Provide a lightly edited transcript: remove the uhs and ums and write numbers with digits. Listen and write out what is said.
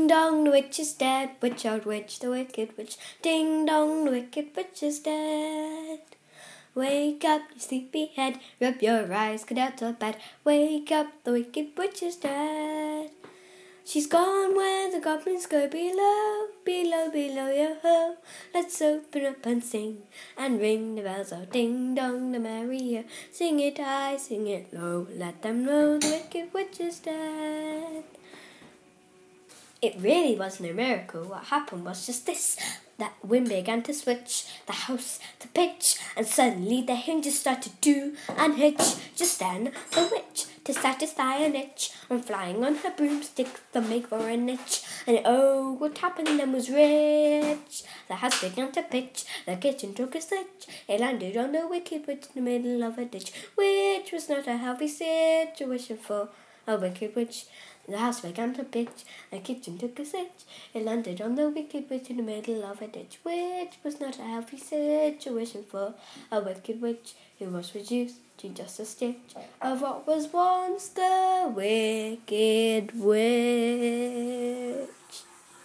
Ding dong, the witch is dead. Witch out witch, the wicked witch. Ding dong, the wicked witch is dead. Wake up, you sleepyhead, rub your eyes, get out of bed. Wake up, the wicked witch is dead. She's gone where the goblins go below, below, below, yo-ho. Let's open up and sing, and ring the bells, oh ding-dong, the merry year. Sing it high, sing it low, let them know the wicked witch is dead. It really wasn't a miracle. What happened was just this. That wind began to switch, the house to pitch, and suddenly the hinges started to unhitch. Just then the witch, to satisfy an itch, on flying on her broomstick, to make for a niche. And oh, what happened then was rich. The house began to pitch, the kitchen took a stitch. It landed on the wicked witch in the middle of a ditch, which was not a healthy situation for a wicked witch. The house began to pitch, the kitchen took a stitch. It landed on the wicked witch in the middle of a ditch, which was not a healthy situation for a wicked witch, who was reduced to just a stitch of what was once the wicked witch.